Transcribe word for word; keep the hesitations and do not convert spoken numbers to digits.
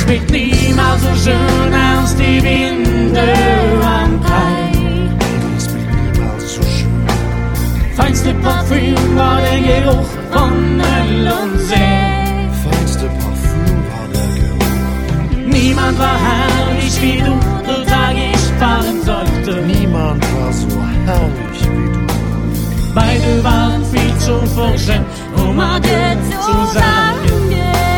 weht niemals so schön als die Winde am Kai. Es weht niemals so schön. Feinste Parfüm war der Geruch von Öl und See. Feinste Parfüm war der Geruch. Niemand war herrlich wie du, so Tag ich fahren sollte. Niemand war so herrlich wie du. Beide waren viel zu forschen, um Adieu zu sagen.